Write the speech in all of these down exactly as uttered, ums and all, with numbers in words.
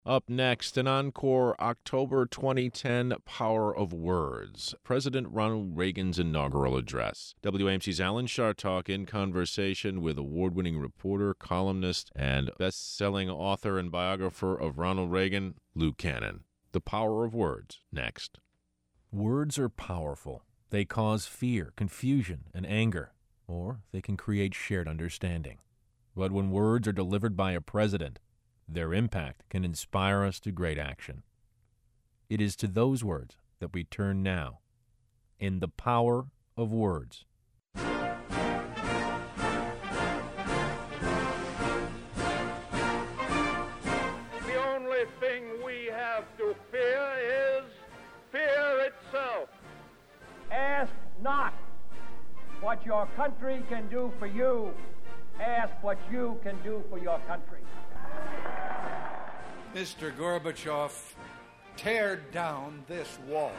Up next, an encore October twenty ten Power of Words, President Ronald Reagan's inaugural address. W A M C's Alan Chartock in conversation with award-winning reporter, columnist, and best-selling author and biographer of Ronald Reagan, Luke Cannon. The Power of Words, next. Words are powerful. They cause fear, confusion, and anger, or they can create shared understanding. But when words are delivered by a president, their impact can inspire us to great action. It is to those words that we turn now in The Power of Words. The only thing we have to fear is fear itself. Ask not what your country can do for you. Ask what you can do for your country. Mister Gorbachev, tear down this wall.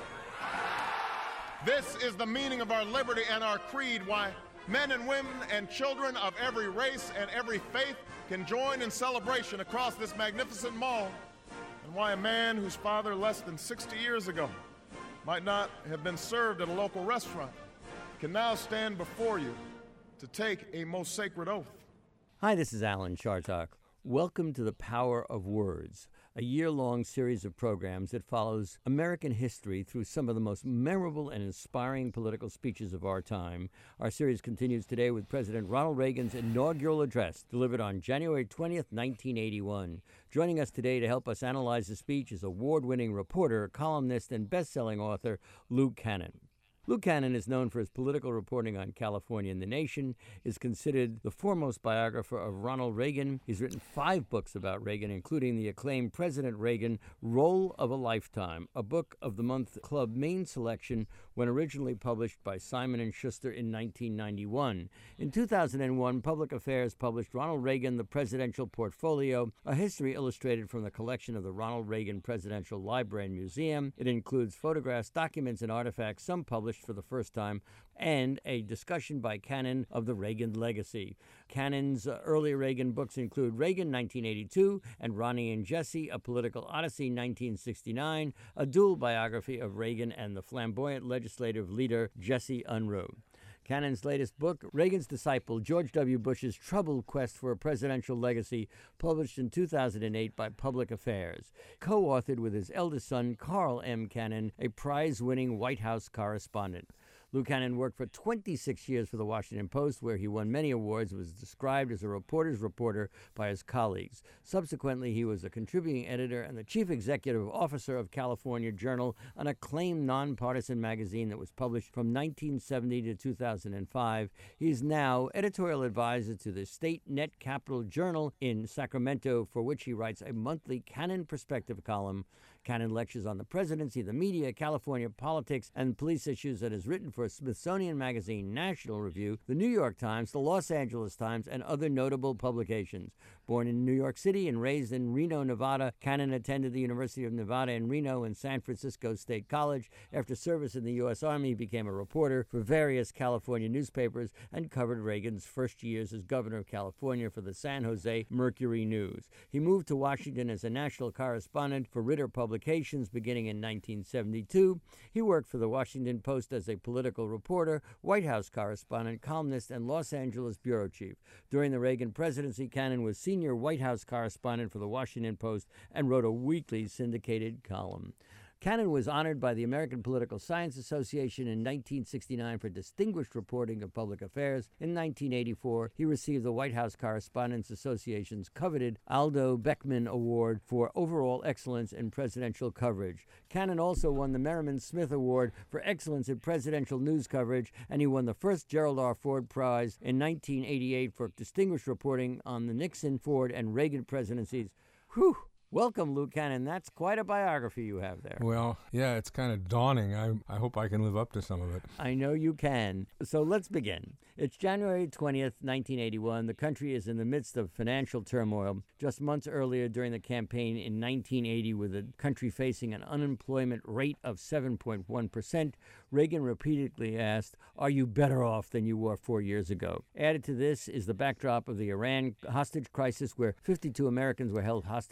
This is the meaning of our liberty and our creed, why men and women and children of every race and every faith can join in celebration across this magnificent mall, and why a man whose father less than sixty years ago might not have been served at a local restaurant can now stand before you to take a most sacred oath. Hi, this is Alan Chartock. Welcome to The Power of Words, a year-long series of programs that follows American history through some of the most memorable and inspiring political speeches of our time. Our series continues today with President Ronald Reagan's inaugural address, delivered on January twentieth, nineteen eighty-one. Joining us today to help us analyze the speech is award-winning reporter, columnist, and best-selling author Luke Cannon. Luke Cannon is known for his political reporting on California and the nation, is considered the foremost biographer of Ronald Reagan. He's written five books about Reagan, including the acclaimed President Reagan, Role of a Lifetime, a book of the month club main selection when originally published by Simon and Schuster in nineteen ninety-one. In two thousand one, Public Affairs published Ronald Reagan, The Presidential Portfolio, a history illustrated from the collection of the Ronald Reagan Presidential Library and Museum. It includes photographs, documents, and artifacts, some published for the first time, and a discussion by Cannon of the Reagan legacy. Cannon's uh, early Reagan books include Reagan, nineteen eighty-two, and Ronnie and Jesse, A Political Odyssey, nineteen sixty-nine, a dual biography of Reagan and the flamboyant legislative leader Jesse Unruh. Cannon's latest book, Reagan's disciple George W. Bush's Troubled Quest for a Presidential Legacy, published in two thousand eight by Public Affairs, co-authored with his eldest son, Carl M. Cannon, a prize-winning White House correspondent. Luke Cannon worked for twenty-six years for the Washington Post, where he won many awards and was described as a reporter's reporter by his colleagues. Subsequently, he was a contributing editor and the chief executive officer of California Journal, an acclaimed nonpartisan magazine that was published from nineteen seventy to two thousand five. He is now editorial advisor to the State Net Capital Journal in Sacramento, for which he writes a monthly Cannon Perspective column. Cannon lectures on the presidency, the media, California politics, and police issues, and has written for Smithsonian Magazine, National Review, the New York Times, the Los Angeles Times, and other notable publications. Born in New York City and raised in Reno, Nevada, Cannon attended the University of Nevada in Reno and San Francisco State College. After service in the U S Army, he became a reporter for various California newspapers and covered Reagan's first years as governor of California for the San Jose Mercury News. He moved to Washington as a national correspondent for Ritter Publications beginning in nineteen seventy-two. He worked for the Washington Post as a political reporter, White House correspondent, columnist, and Los Angeles bureau chief. During the Reagan presidency, Cannon was senior White House correspondent for the Washington Post and wrote a weekly syndicated column. Cannon was honored by the American Political Science Association in nineteen sixty-nine for distinguished reporting of public affairs. In nineteen eighty-four, he received the White House Correspondents Association's coveted Aldo Beckman Award for overall excellence in presidential coverage. Cannon also won the Merriman Smith Award for excellence in presidential news coverage, and he won the first Gerald R. Ford Prize in nineteen eighty-eight for distinguished reporting on the Nixon, Ford, and Reagan presidencies. Whew! Welcome, Luke Cannon. That's quite a biography you have there. Well, yeah, it's kind of daunting. I, I hope I can live up to some of it. I know you can. So let's begin. It's January twentieth, nineteen eighty-one. The country is in the midst of financial turmoil. Just months earlier during the campaign in nineteen eighty, with the country facing an unemployment rate of seven point one percent, Reagan repeatedly asked, "Are you better off than you were four years ago?" Added to this is the backdrop of the Iran hostage crisis, where fifty-two Americans were held hostage for four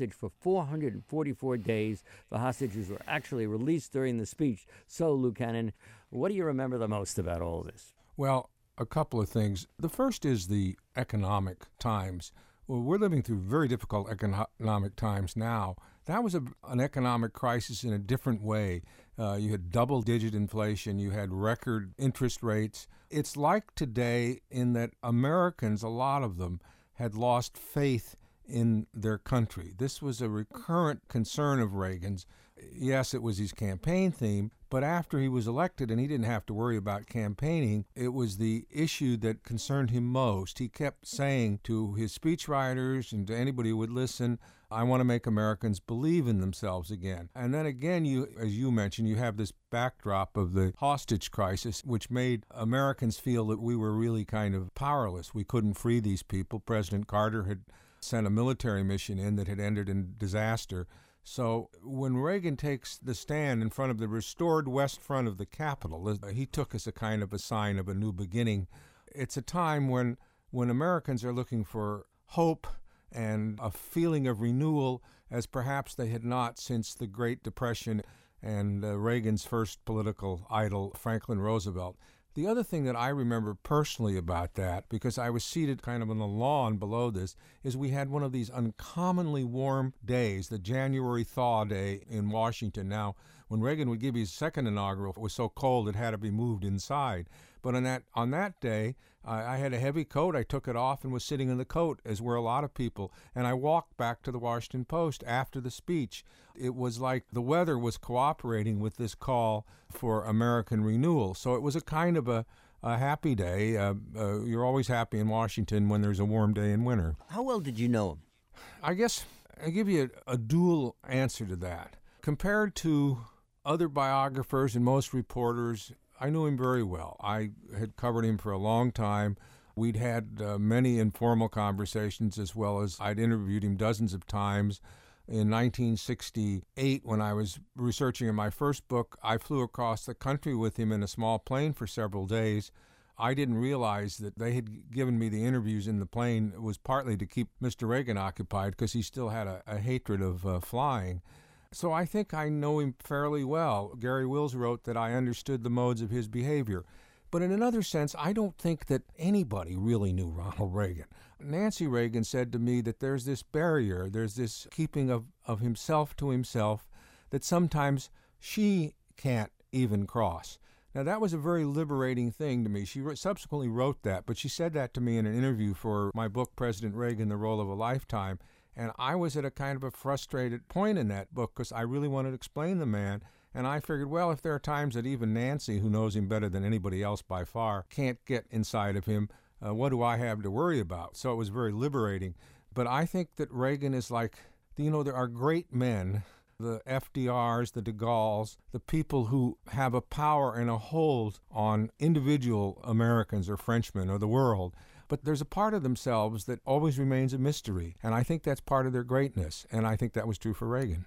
four hundred forty-four days. The hostages were actually released during the speech. So, Lou Cannon, what do you remember the most about all this? Well, a couple of things. The first is the economic times. Well, we're living through very difficult economic times now. That was a, an economic crisis in a different way. Uh, you had double-digit inflation. You had record interest rates. It's like today in that Americans, a lot of them, had lost faith in their country. This was a recurrent concern of Reagan's. Yes, it was his campaign theme, but after he was elected and he didn't have to worry about campaigning, it was the issue that concerned him most. He kept saying to his speechwriters and to anybody who would listen, I want to make Americans believe in themselves again. And then again, you, as you mentioned, you have this backdrop of the hostage crisis, which made Americans feel that we were really kind of powerless. We couldn't free these people. President Carter had sent a military mission in that had ended in disaster. So when Reagan takes the stand in front of the restored west front of the Capitol, he took as a kind of a sign of a new beginning. It's a time when when Americans are looking for hope and a feeling of renewal as perhaps they had not since the Great Depression and uh, Reagan's first political idol, Franklin Roosevelt. The other thing that I remember personally about that, because I was seated kind of on the lawn below this, is we had one of these uncommonly warm days, the January thaw day in Washington. Now, when Reagan would give his second inaugural, it was so cold it had to be moved inside. But on that on that day, I, I had a heavy coat. I took it off and was sitting in the coat, as were a lot of people. And I walked back to the Washington Post after the speech. It was like the weather was cooperating with this call for American renewal. So it was a kind of a, a happy day. Uh, uh, you're always happy in Washington when there's a warm day in winter. How well did you know him? I guess I give you a, a dual answer to that. Compared to other biographers and most reporters, I knew him very well. I had covered him for a long time. We'd had uh, many informal conversations, as well as I'd interviewed him dozens of times. In nineteen sixty-eight, when I was researching in my first book, I flew across the country with him in a small plane for several days. I didn't realize that they had given me the interviews in the plane. It was partly to keep Mister Reagan occupied because he still had a, a hatred of uh, flying. So I think I know him fairly well. Gary Wills wrote that I understood the modes of his behavior. But in another sense, I don't think that anybody really knew Ronald Reagan. Nancy Reagan said to me that there's this barrier, there's this keeping of, of himself to himself that sometimes she can't even cross. Now, that was a very liberating thing to me. She subsequently wrote that, but she said that to me in an interview for my book, President Reagan, The Role of a Lifetime. And I was at a kind of a frustrated point in that book because I really wanted to explain the man. And I figured, well, if there are times that even Nancy, who knows him better than anybody else by far, can't get inside of him, uh, what do I have to worry about? So it was very liberating. But I think that Reagan is like, you know, there are great men, the F D Rs, the de Gaulles, the people who have a power and a hold on individual Americans or Frenchmen or the world. But there's a part of themselves that always remains a mystery. And I think that's part of their greatness. And I think that was true for Reagan.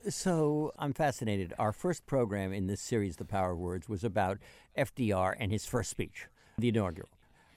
So I'm fascinated. Our first program in this series, The Power of Words, was about F D R and his first speech, the inaugural.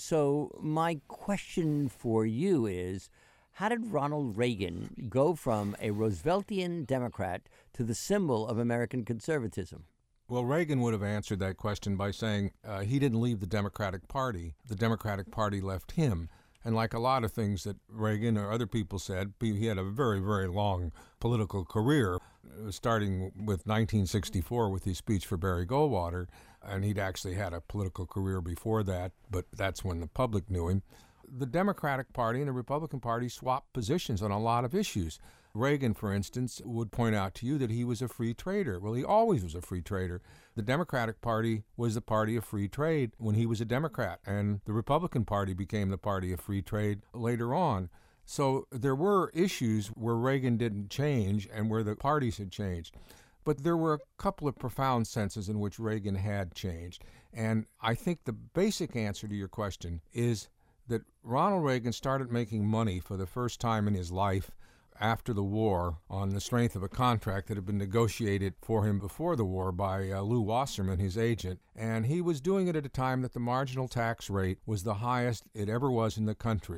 So my question for you is, how did Ronald Reagan go from a Rooseveltian Democrat to the symbol of American conservatism? Well, Reagan would have answered that question by saying uh, he didn't leave the Democratic Party. The Democratic Party left him. And like a lot of things that Reagan or other people said, he had a very, very long political career, starting with nineteen sixty-four with his speech for Barry Goldwater. And he'd actually had a political career before that, but that's when the public knew him. The Democratic Party and the Republican Party swapped positions on a lot of issues. Reagan, for instance, would point out to you that he was a free trader. Well, he always was a free trader. The Democratic Party was the party of free trade when he was a Democrat, and the Republican Party became the party of free trade later on. So there were issues where Reagan didn't change and where the parties had changed. But there were a couple of profound senses in which Reagan had changed. And I think the basic answer to your question is that Ronald Reagan started making money for the first time in his life after the war on the strength of a contract that had been negotiated for him before the war by uh, Lew Wasserman, his agent. And he was doing it at a time that the marginal tax rate was the highest it ever was in the country.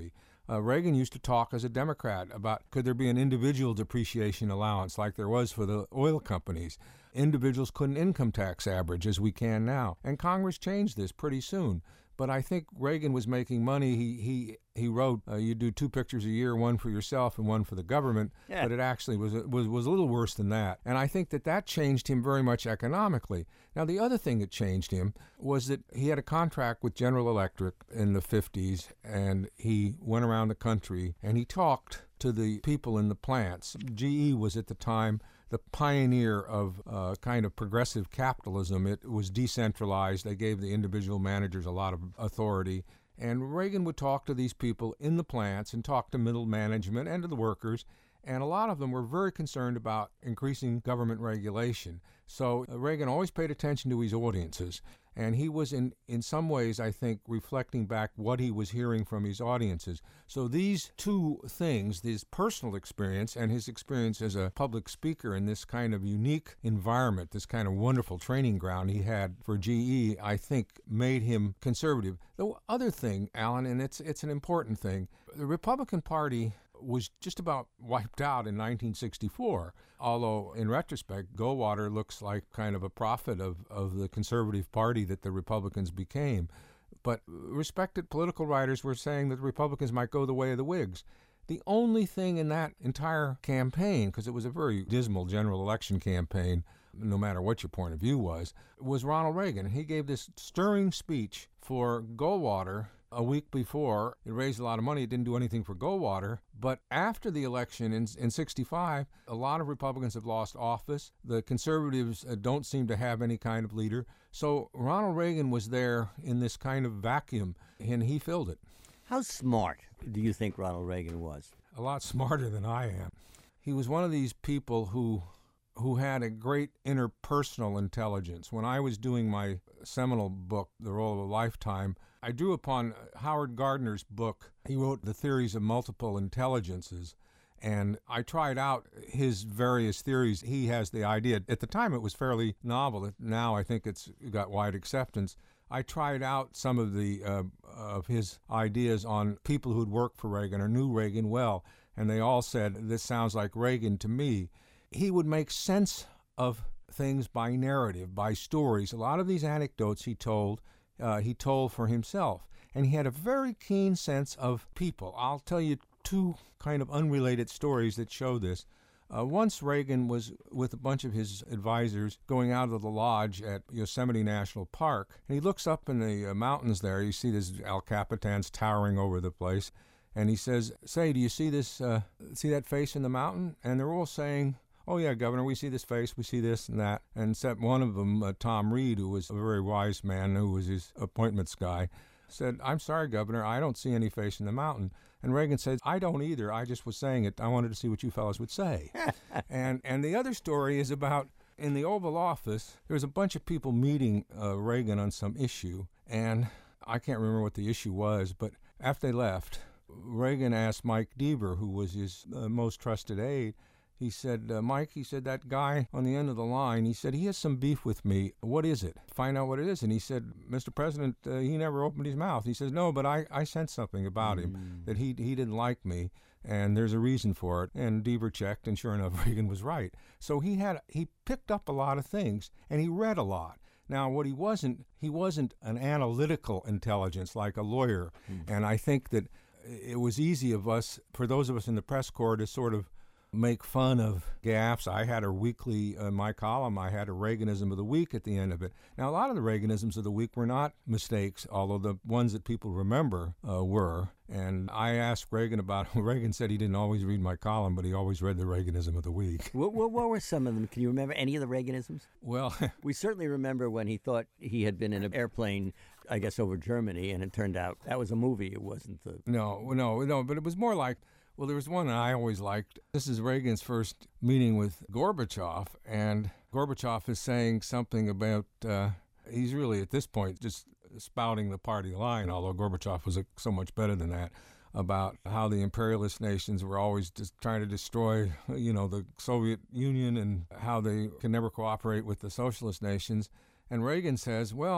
Uh, Reagan used to talk as a Democrat about could there be an individual depreciation allowance like there was for the oil companies. Individuals couldn't income tax average as we can now. And Congress changed this pretty soon. But I think Reagan was making money. He he he wrote, uh, you do two pictures a year, one for yourself and one for the government. Yeah. But it actually was, was was a little worse than that. And I think that that changed him very much economically. Now, the other thing that changed him was that he had a contract with General Electric in the fifties, and he went around the country and he talked to the people in the plants. G E was at the time the pioneer of uh, kind of progressive capitalism. It was decentralized. They gave the individual managers a lot of authority. And Reagan would talk to these people in the plants and talk to middle management and to the workers. And a lot of them were very concerned about increasing government regulation. So uh, Reagan always paid attention to his audiences. And he was, in, in some ways, I think, reflecting back what he was hearing from his audiences. So these two things, his personal experience and his experience as a public speaker in this kind of unique environment, this kind of wonderful training ground he had for G E, I think made him conservative. The other thing, Alan, and it's it's an important thing, the Republican Party was just about wiped out in nineteen sixty-four, although in retrospect, Goldwater looks like kind of a prophet of, of the conservative party that the Republicans became. But respected political writers were saying that the Republicans might go the way of the Whigs. The only thing in that entire campaign, because it was a very dismal general election campaign, no matter what your point of view was, was Ronald Reagan. He gave this stirring speech for Goldwater a week before. It raised a lot of money. It didn't do anything for Goldwater. But after the election in in sixty-five, a lot of Republicans have lost office. The conservatives uh, don't seem to have any kind of leader. So Ronald Reagan was there in this kind of vacuum, and he filled it. How smart do you think Ronald Reagan was? A lot smarter than I am. He was one of these people who who had a great interpersonal intelligence. When I was doing my seminal book, The Role of a Lifetime, I drew upon Howard Gardner's book. He wrote The Theories of Multiple Intelligences, and I tried out his various theories. He has the idea. At the time, it was fairly novel. Now I think it's got wide acceptance. I tried out some of the uh, of his ideas on people who'd worked for Reagan or knew Reagan well, and they all said, this sounds like Reagan to me. He would make sense of things by narrative, by stories. A lot of these anecdotes he told, uh, he told for himself. And he had a very keen sense of people. I'll tell you two kind of unrelated stories that show this. Uh, once Reagan was with a bunch of his advisors going out of the lodge at Yosemite National Park, and he looks up in the uh, mountains there. You see this El Capitans towering over the place, and he says, "Say, do you see this? Uh, see that face in the mountain?" And they're all saying, "Oh yeah, Governor, we see this face, we see this and that." And except one of them, uh, Tom Reed, who was a very wise man, who was his appointments guy, said, "I'm sorry, Governor, I don't see any face in the mountain." And Reagan said, "I don't either. I just was saying it. I wanted to see what you fellows would say." and and the other story is about, in the Oval Office, there was a bunch of people meeting uh, Reagan on some issue, and I can't remember what the issue was, but after they left, Reagan asked Mike Deaver, who was his uh, most trusted aide, he said, uh, Mike, he said, that guy on the end of the line, he said, he has some beef with me. What is it? Find out what it is. And he said, Mister President, uh, he never opened his mouth. He says, no, but I, I sensed something about mm. him, that he he didn't like me, and there's a reason for it. And Deaver checked, and sure enough, Reagan was right. So he had he picked up a lot of things, and he read a lot. Now, what he wasn't, he wasn't an analytical intelligence like a lawyer. Mm. And I think that it was easy of us, for those of us in the press corps, to sort of make fun of gaffes. I had a weekly, uh, my column, I had a Reaganism of the week at the end of it. Now, a lot of the Reaganisms of the week were not mistakes, although the ones that people remember uh, were. And I asked Reagan about, Reagan said he didn't always read my column, but he always read the Reaganism of the week. What, what, what were some of them? Can you remember any of the Reaganisms? Well, we certainly remember when he thought he had been in an airplane, I guess, over Germany, and it turned out that was a movie. It wasn't the... No, no, no, but it was more like, well, there was one that I always liked. This is Reagan's first meeting with Gorbachev, and Gorbachev is saying something about, uh, he's really at this point just spouting the party line, although Gorbachev was a, so much better than that, about how the imperialist nations were always just trying to destroy, you know, the Soviet Union and how they can never cooperate with the socialist nations. And Reagan says, well,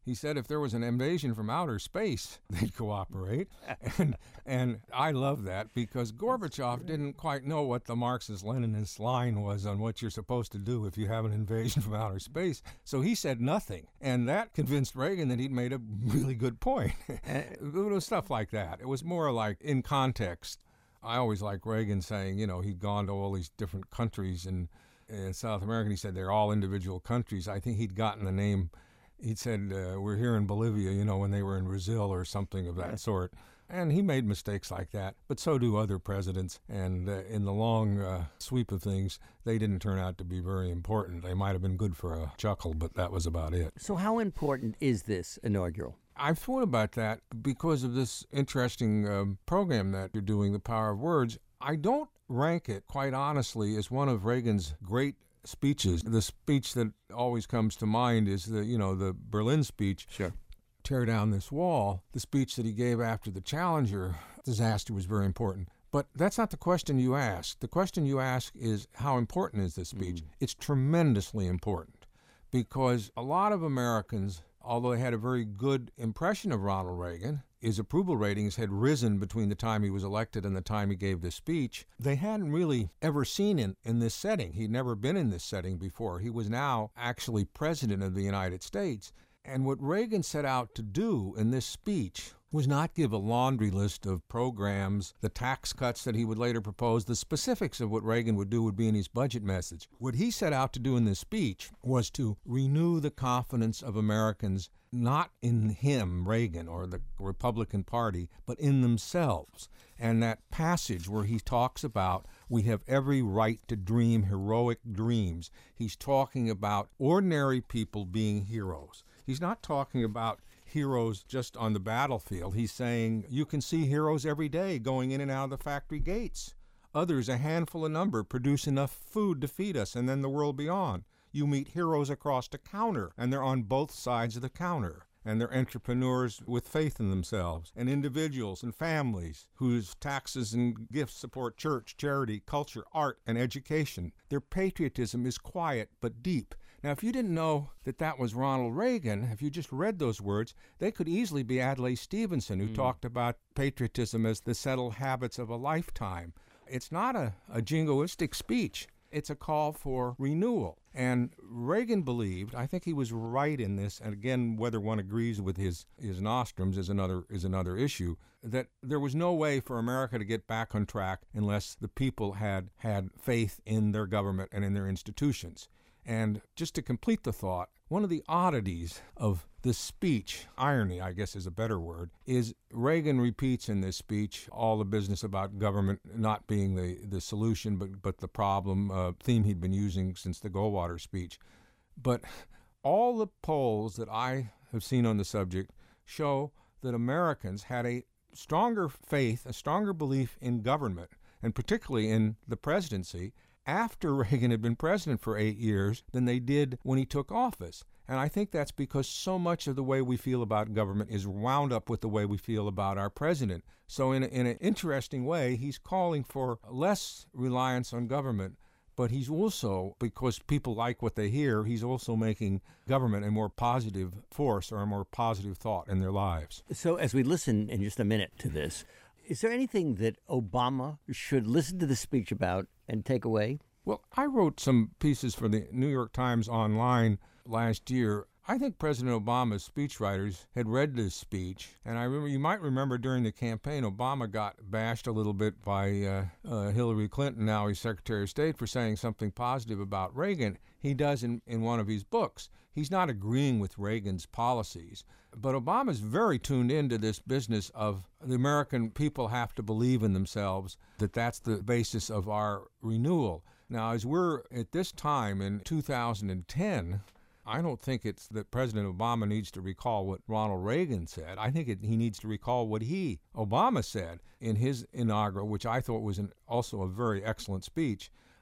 He said if there was an invasion from outer space, they'd cooperate. and and I love that because Gorbachev didn't quite know what the Marxist-Leninist line was on what you're supposed to do if you have an invasion from outer space. So he said nothing. And that convinced Reagan that he'd made a really good point. It was stuff like that. It was more like in context. I always like Reagan saying, you know, he'd gone to all these different countries in, in South America. And he said they're all individual countries. I think he'd gotten the name. He'd said, uh, we're here in Bolivia, you know, when they were in Brazil or something of that right. sort. And he made mistakes like that, but so do other presidents. And uh, in the long uh, sweep of things, they didn't turn out to be very important. They might have been good for a chuckle, but that was about it. So how important is this inaugural? I've thought about that because of this interesting um, program that you're doing, The Power of Words. I don't rank it, quite honestly, as one of Reagan's great speeches. The speech that always comes to mind is the, you know, the Berlin speech. Sure. Tear down this wall. The speech that he gave after the Challenger disaster was very important. But that's not the question you ask. The question you ask is, how important is this speech? Mm. It's tremendously important because a lot of Americans, although they had a very good impression of Ronald Reagan, his approval ratings had risen between the time he was elected and the time he gave this speech. They hadn't really ever seen him in this setting. He'd never been in this setting before. He was now actually president of the United States. And what Reagan set out to do in this speech was not give a laundry list of programs, the tax cuts that he would later propose. The specifics of what Reagan would do would be in his budget message. What he set out to do in this speech was to renew the confidence of Americans, not in him, Reagan, or the Republican Party, but in themselves. And that passage where he talks about we have every right to dream heroic dreams, he's talking about ordinary people being heroes. He's not talking about heroes just on the battlefield. He's saying you can see heroes every day going in and out of the factory gates. Others, a handful of number, produce enough food to feed us and then the world beyond. You meet heroes across the counter, and they're on both sides of the counter. And they're entrepreneurs with faith in themselves, and individuals and families whose taxes and gifts support church, charity, culture, art, and education. Their patriotism is quiet but deep. Now, if you didn't know that that was Ronald Reagan, if you just read those words, they could easily be Adlai Stevenson, who mm. talked about patriotism as the settled habits of a lifetime. It's not a, a jingoistic speech. It's a call for renewal. And Reagan believed, I think he was right in this, and again, whether one agrees with his, his nostrums is another is another issue, that there was no way for America to get back on track unless the people had had faith in their government and in their institutions. And just to complete the thought, one of the oddities of this speech, irony I guess is a better word, is Reagan repeats in this speech all the business about government not being the, the solution but, but the problem, uh, theme he'd been using since the Goldwater speech. But all the polls that I have seen on the subject show that Americans had a stronger faith, a stronger belief in government, and particularly in the presidency, after Reagan had been president for eight years than they did when he took office. And I think that's because so much of the way we feel about government is wound up with the way we feel about our president. So in, a, in an interesting way, he's calling for less reliance on government, but he's also, because people like what they hear, he's also making government a more positive force or a more positive thought in their lives. So as we listen in just a minute to this, is there anything that Obama should listen to the speech about and take away? Well, I wrote some pieces for the New York Times Online last year. I think President Obama's speechwriters had read this speech, and I remember, you might remember during the campaign, Obama got bashed a little bit by uh, uh, Hillary Clinton, now he's Secretary of State, for saying something positive about Reagan. He does in, in one of his books. He's not agreeing with Reagan's policies, but Obama's very tuned into this business of the American people have to believe in themselves, that that's the basis of our renewal. Now, as we're at this time in two thousand ten, I don't think it's that President Obama needs to recall what Ronald Reagan said. I think it, he needs to recall what he, Obama, said in his inaugural, which I thought was an, also a very excellent speech,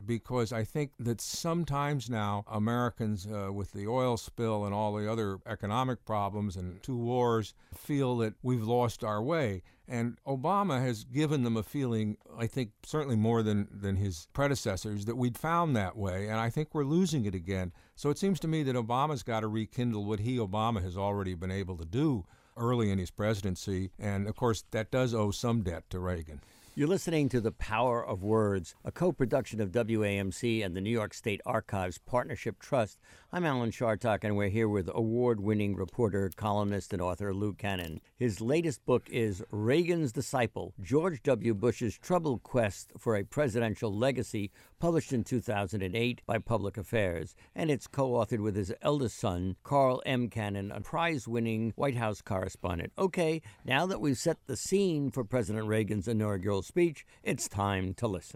because I think that sometimes now Americans, uh, with the oil spill and all the other economic problems and two wars, feel that we've lost our way. And Obama has given them a feeling, I think certainly more than, than his predecessors, that we'd found that way, and I think we're losing it again. So it seems to me that Obama's got to rekindle what he, Obama, has already been able to do early in his presidency, and of course that does owe some debt to Reagan. You're listening to The Power of Words, a co-production of W A M C and the New York State Archives Partnership Trust. I'm Alan Chartock, and we're here with award-winning reporter, columnist, and author Lou Cannon. His latest book is Reagan's Disciple, George W. Bush's Troubled Quest for a Presidential Legacy, published in two thousand eight by Public Affairs. And it's co-authored with his eldest son, Carl M. Cannon, a prize-winning White House correspondent. Okay, now that we've set the scene for President Reagan's inaugural speech, it's time to listen.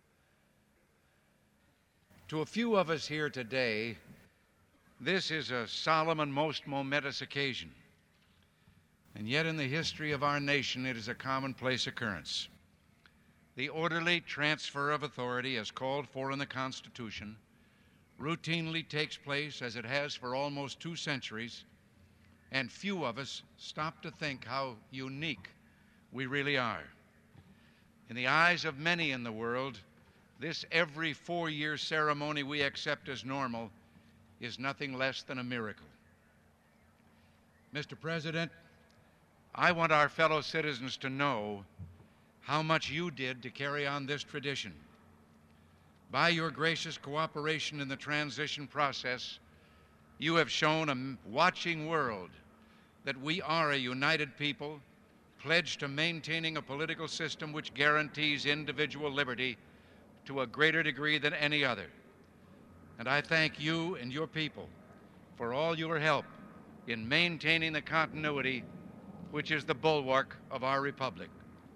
To a few of us here today, this is a solemn and most momentous occasion. And yet in the history of our nation, it is a commonplace occurrence. The orderly transfer of authority, as called for in the Constitution, routinely takes place as it has for almost two centuries, and few of us stop to think how unique we really are. In the eyes of many in the world, this every four-year ceremony we accept as normal is nothing less than a miracle. Mister President, I want our fellow citizens to know how much you did to carry on this tradition. By your gracious cooperation in the transition process, you have shown a watching world that we are a united people, pledged to maintaining a political system which guarantees individual liberty to a greater degree than any other. And I thank you and your people for all your help in maintaining the continuity which is the bulwark of our republic.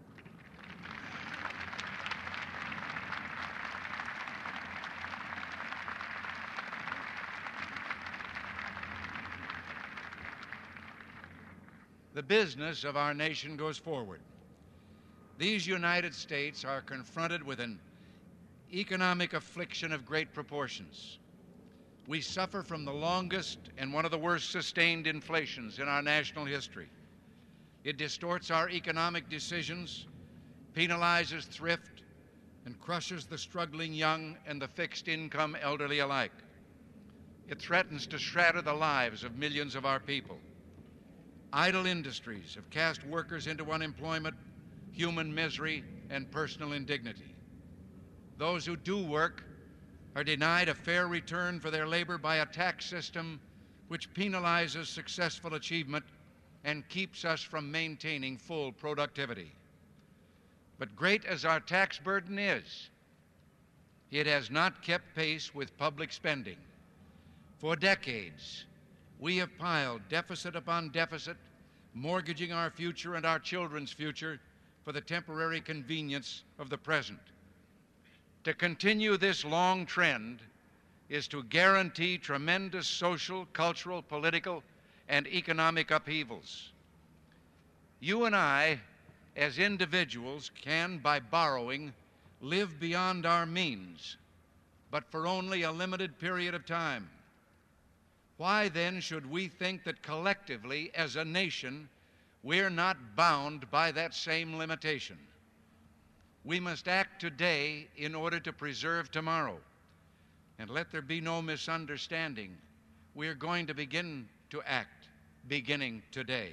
The business of our nation goes forward. These United States are confronted with an economic affliction of great proportions. We suffer from the longest and one of the worst sustained inflations in our national history. It distorts our economic decisions, penalizes thrift, and crushes the struggling young and the fixed-income elderly alike. It threatens to shatter the lives of millions of our people. Idle industries have cast workers into unemployment, human misery, and personal indignity. Those who do work are denied a fair return for their labor by a tax system which penalizes successful achievement and keeps us from maintaining full productivity. But great as our tax burden is, it has not kept pace with public spending. For decades, we have piled deficit upon deficit, mortgaging our future and our children's future for the temporary convenience of the present. To continue this long trend is to guarantee tremendous social, cultural, political, and economic upheavals. You and I, as individuals, can, by borrowing, live beyond our means, but for only a limited period of time. Why then should we think that collectively, as a nation, we're not bound by that same limitation? We must act today in order to preserve tomorrow. And let there be no misunderstanding. We're going to begin to act beginning today.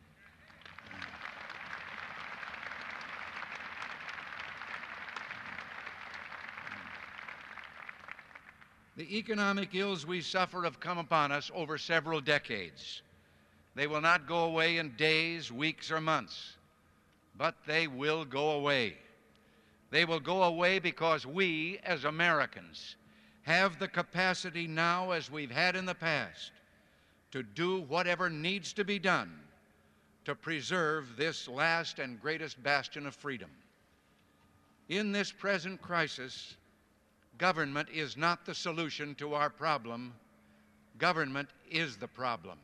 The economic ills we suffer have come upon us over several decades. They will not go away in days, weeks, or months, but they will go away. They will go away because we, as Americans, have the capacity now, as we've had in the past, to do whatever needs to be done to preserve this last and greatest bastion of freedom. In this present crisis, government is not the solution to our problem. Government is the problem.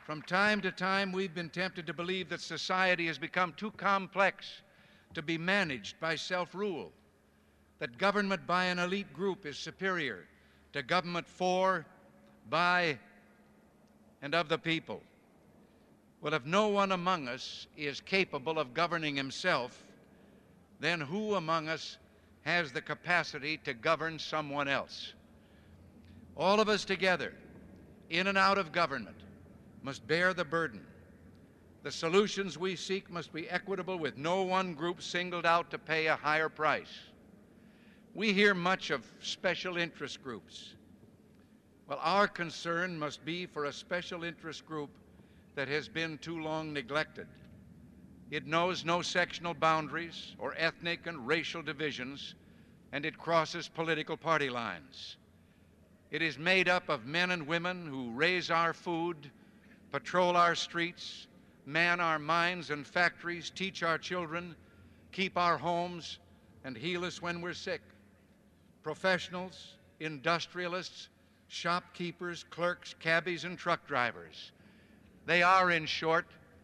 From time to time, we've been tempted to believe that society has become too complex to be managed by self-rule, that government by an elite group is superior to government for, by, and of the people. Well, if no one among us is capable of governing himself, then who among us has the capacity to govern someone else? All of us together, in and out of government, must bear the burden. The solutions we seek must be equitable, with no one group singled out to pay a higher price. We hear much of special interest groups. Well, our concern must be for a special interest group that has been too long neglected. It knows no sectional boundaries or ethnic and racial divisions, and it crosses political party lines. It is made up of men and women who raise our food, patrol our streets, man our mines and factories, teach our children, keep our homes, and heal us when we're sick. Professionals, industrialists, shopkeepers, clerks, cabbies, and truck drivers. They are, in short,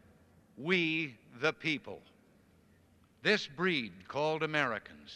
we the people. This breed called Americans.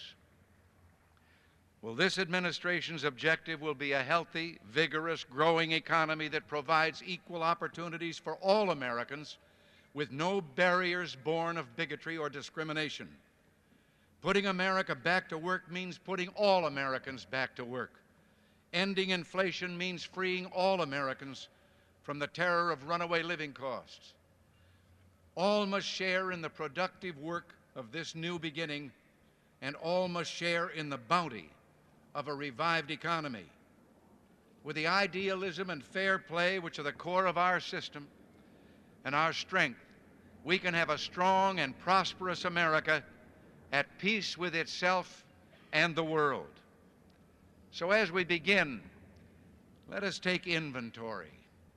Well, this administration's objective will be a healthy, vigorous, growing economy that provides equal opportunities for all Americans with no barriers born of bigotry or discrimination. Putting America back to work means putting all Americans back to work. Ending inflation means freeing all Americans from the terror of runaway living costs. All must share in the productive work of this new beginning, and all must share in the bounty of a revived economy. With the idealism and fair play which are the core of our system and our strength, we can have a strong and prosperous America at peace with itself and the world. So as we begin, let us take inventory.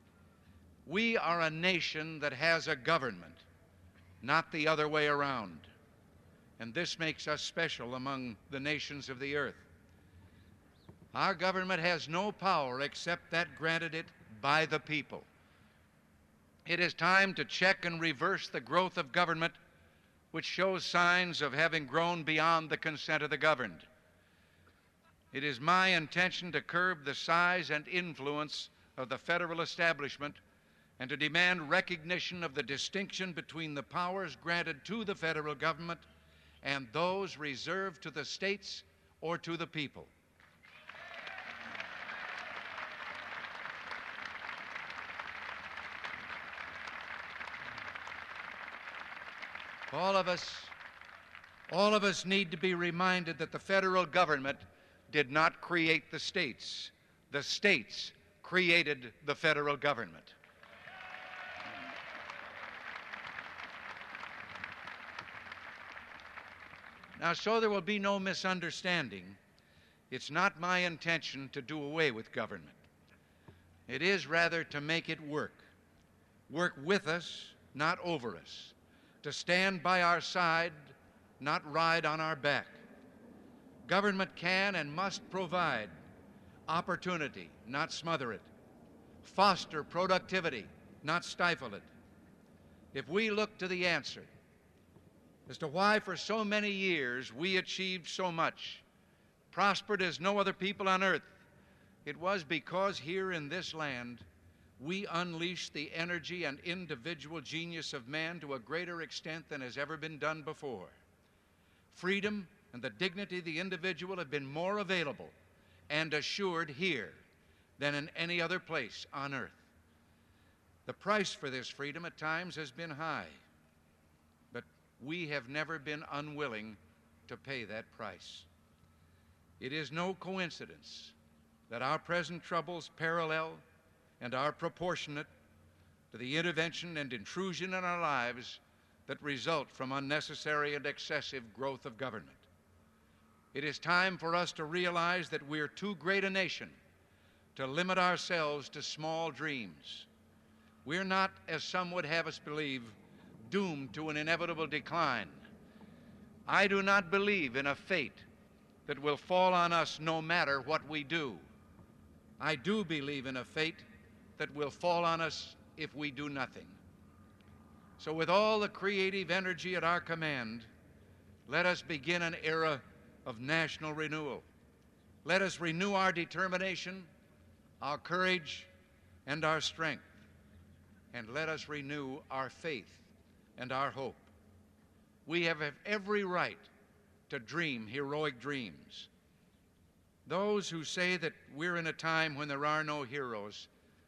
We are a nation that has a government, not the other way around. And this makes us special among the nations of the earth. Our government has no power except that granted it by the people. It is time to check and reverse the growth of government, which shows signs of having grown beyond the consent of the governed. It is my intention to curb the size and influence of the federal establishment and to demand recognition of the distinction between the powers granted to the federal government and those reserved to the states or to the people. All of us, all of us need to be reminded that the federal government did not create the states. The states created the federal government. Now, so there will be no misunderstanding, it's not my intention to do away with government. It is rather to make it work. Work with us, not over us. To stand by our side, not ride on our back. Government can and must provide opportunity, not smother it. Foster productivity, not stifle it. If we look to the answer as to why for so many years we achieved so much, prospered as no other people on earth, it was because here in this land we unleashed the energy and individual genius of man to a greater extent than has ever been done before. Freedom and the dignity of the individual have been more available and assured here than in any other place on earth. The price for this freedom at times has been high, but we have never been unwilling to pay that price. It is no coincidence that our present troubles parallel and are proportionate to the intervention and intrusion in our lives that result from unnecessary and excessive growth of government. It is time for us to realize that we're too great a nation to limit ourselves to small dreams. We're not, as some would have us believe, doomed to an inevitable decline. I do not believe in a fate that will fall on us no matter what we do. I do believe in a fate that will fall on us if we do nothing. So with all the creative energy at our command, let us begin an era of national renewal. Let us renew our determination, our courage, and our strength. And let us renew our faith and our hope. We have every right to dream heroic dreams. Those who say that we're in a time when there are no heroes,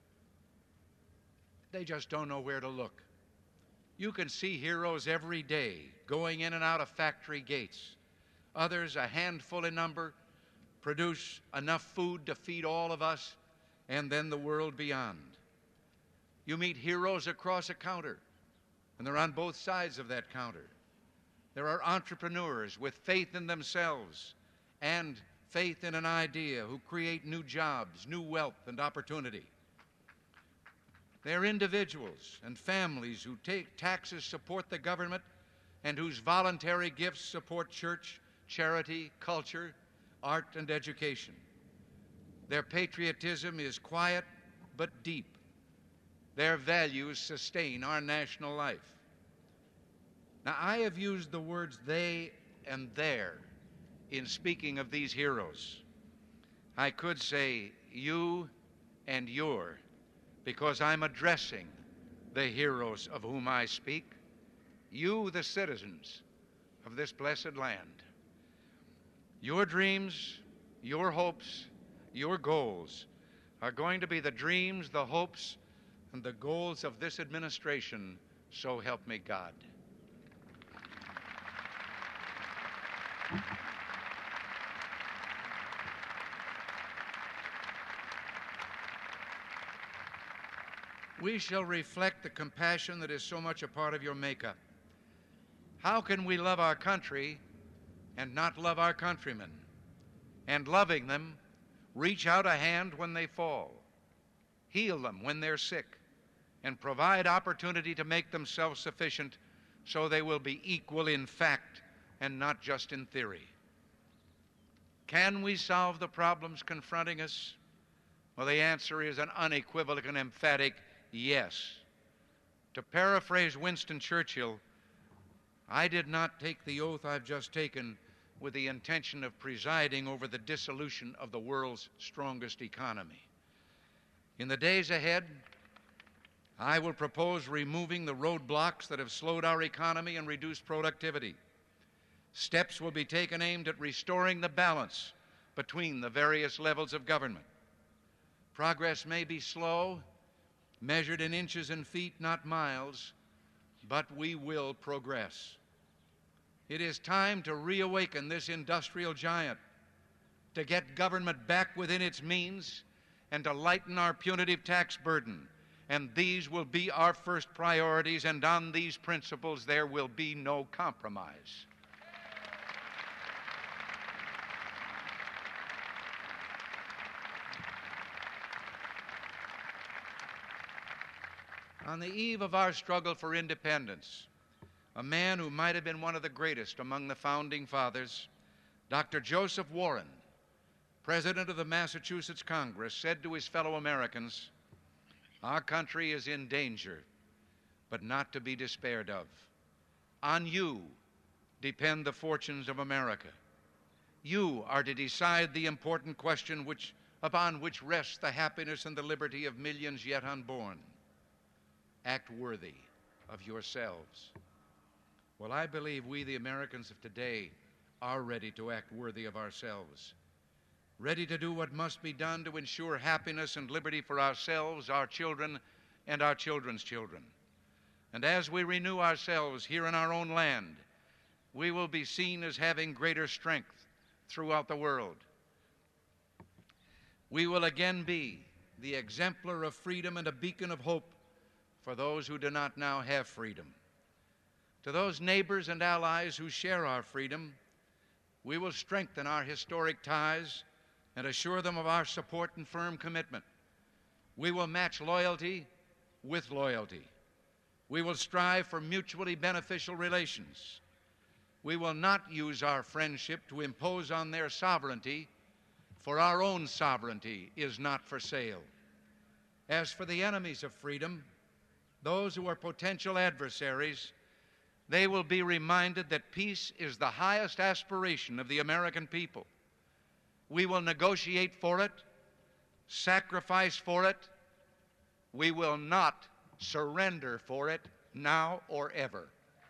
they just don't know where to look. You can see heroes every day going in and out of factory gates. Others, a handful in number, produce enough food to feed all of us and then the world beyond. You meet heroes across a counter, and they're on both sides of that counter. There are entrepreneurs with faith in themselves and faith in an idea who create new jobs, new wealth, and opportunity. They're individuals and families who take taxes support the government and whose voluntary gifts support church, charity, culture, art, and education. Their patriotism is quiet but deep. Their values sustain our national life. Now, I have used the words they and their in speaking of these heroes. I could say you and your, because I'm addressing the heroes of whom I speak, you, the citizens of this blessed land. Your dreams, your hopes, your goals are going to be the dreams, the hopes, and the goals of this administration, so help me God. We shall reflect the compassion that is so much a part of your makeup. How can we love our country and not love our countrymen? And loving them, reach out a hand when they fall, heal them when they're sick, and provide opportunity to make them self-sufficient so they will be equal in fact and not just in theory. Can we solve the problems confronting us? Well, the answer is an unequivocal and emphatic yes. To paraphrase Winston Churchill, I did not take the oath I've just taken with the intention of presiding over the dissolution of the world's strongest economy. In the days ahead, I will propose removing the roadblocks that have slowed our economy and reduced productivity. Steps will be taken aimed at restoring the balance between the various levels of government. Progress may be slow, measured in inches and feet, not miles, but we will progress. It is time to reawaken this industrial giant, to get government back within its means, and to lighten our punitive tax burden. And these will be our first priorities, and on these principles there will be no compromise. On the eve of our struggle for independence, a man who might have been one of the greatest among the founding fathers, Doctor Joseph Warren, president of the Massachusetts Congress, said to his fellow Americans, "Our country is in danger, but not to be despaired of. On you depend the fortunes of America. You are to decide the important question which, upon which rests the happiness and the liberty of millions yet unborn. Act worthy of yourselves." Well, I believe we, the Americans of today, are ready to act worthy of ourselves, ready to do what must be done to ensure happiness and liberty for ourselves, our children, and our children's children. And as we renew ourselves here in our own land, we will be seen as having greater strength throughout the world. We will again be the exemplar of freedom and a beacon of hope for those who do not now have freedom. To those neighbors and allies who share our freedom, we will strengthen our historic ties and assure them of our support and firm commitment. We will match loyalty with loyalty. We will strive for mutually beneficial relations. We will not use our friendship to impose on their sovereignty, for our own sovereignty is not for sale. As for the enemies of freedom, those who are potential adversaries, they will be reminded that peace is the highest aspiration of the American people. We will negotiate for it, sacrifice for it. We will not surrender for it now or ever.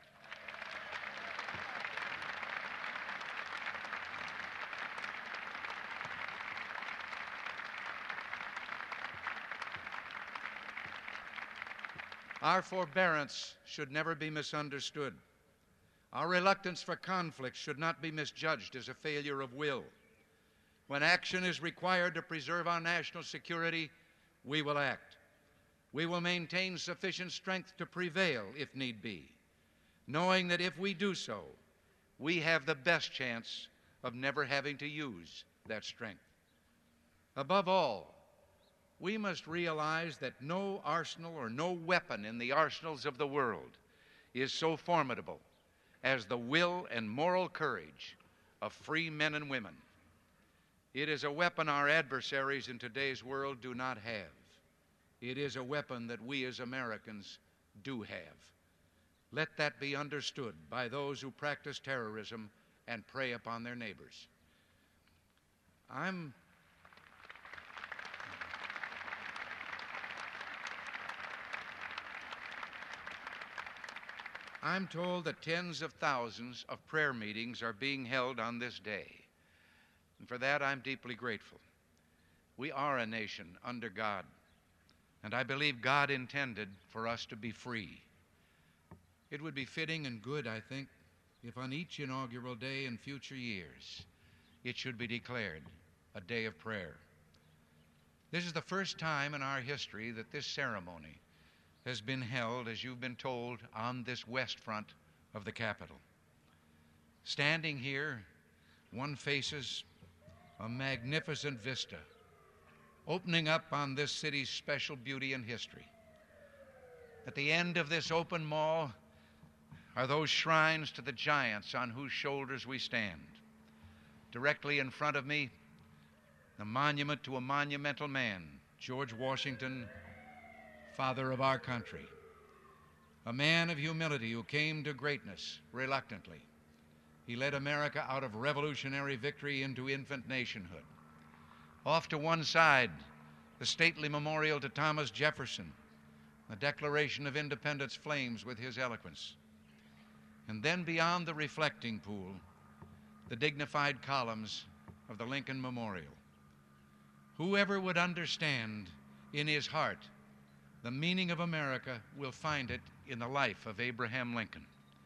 Our forbearance should never be misunderstood. Our reluctance for conflict should not be misjudged as a failure of will. When action is required to preserve our national security, we will act. We will maintain sufficient strength to prevail if need be, knowing that if we do so, we have the best chance of never having to use that strength. Above all, we must realize that no arsenal or no weapon in the arsenals of the world is so formidable as the will and moral courage of free men and women. It is a weapon our adversaries in today's world do not have. It is a weapon that we as Americans do have. Let that be understood by those who practice terrorism and prey upon their neighbors. I'm I'm told that tens of thousands of prayer meetings are being held on this day, and for that I'm deeply grateful. We are a nation under God, and I believe God intended for us to be free. It would be fitting and good, I think, if on each inaugural day in future years it should be declared a day of prayer. This is the first time in our history that this ceremony has been held, as you've been told, on this west front of the Capitol. Standing here, one faces a magnificent vista opening up on this city's special beauty and history. At the end of this open mall are those shrines to the giants on whose shoulders we stand. Directly in front of me, the monument to a monumental man, George Washington, father of our country, a man of humility who came to greatness reluctantly. He led America out of revolutionary victory into infant nationhood. Off to one side, the stately memorial to Thomas Jefferson, the Declaration of Independence flames with his eloquence. And then beyond the reflecting pool, the dignified columns of the Lincoln Memorial. Whoever would understand in his heart the meaning of America will find it in the life of Abraham Lincoln.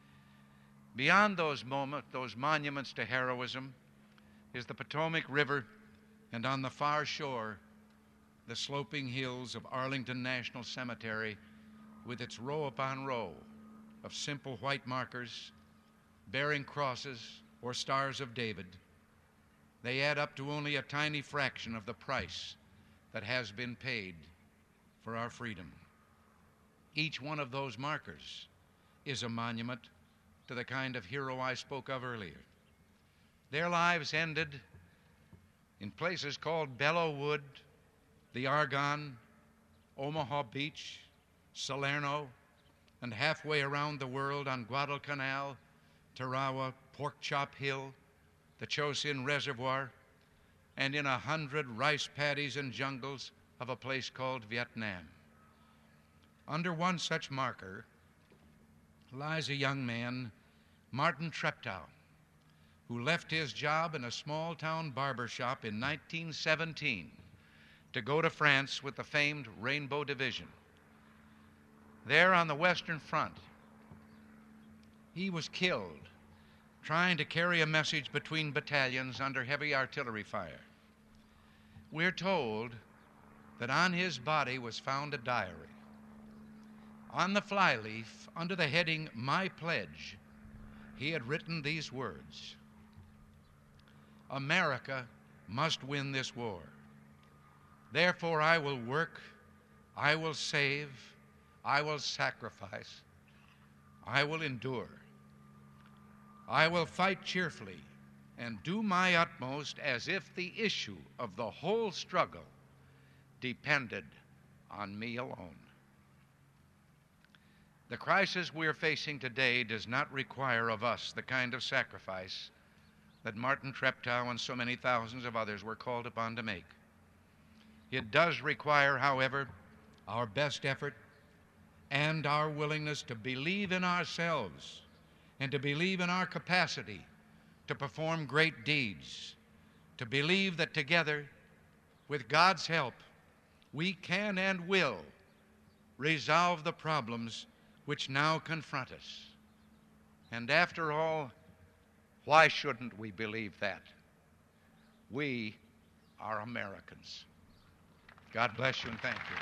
Beyond those moments, those monuments to heroism, is the Potomac River, and on the far shore, the sloping hills of Arlington National Cemetery with its row upon row of simple white markers bearing crosses or stars of David. They add up to only a tiny fraction of the price that has been paid for our freedom. Each one of those markers is a monument to the kind of hero I spoke of earlier. Their lives ended in places called Belleau Wood, the Argonne, Omaha Beach, Salerno, and halfway around the world on Guadalcanal, Tarawa, Pork Chop Hill, the Chosin Reservoir, and in a hundred rice paddies and jungles of a place called Vietnam. Under one such marker lies a young man, Martin Treptow, who left his job in a small-town barber shop in nineteen seventeen to go to France with the famed Rainbow Division. There on the Western Front, he was killed trying to carry a message between battalions under heavy artillery fire. We're told that on his body was found a diary. On the flyleaf, under the heading, My Pledge, he had written these words: America must win this war. Therefore I will work, I will save, I will sacrifice, I will endure. I will fight cheerfully and do my utmost as if the issue of the whole struggle depended on me alone. The crisis we're facing today does not require of us the kind of sacrifice that Martin Treptow and so many thousands of others were called upon to make. It does require, however, our best effort and our willingness to believe in ourselves and to believe in our capacity to perform great deeds, to believe that together, with God's help, we can and will resolve the problems which now confront us. And after all, why shouldn't we believe that? We are Americans. God bless you and thank you.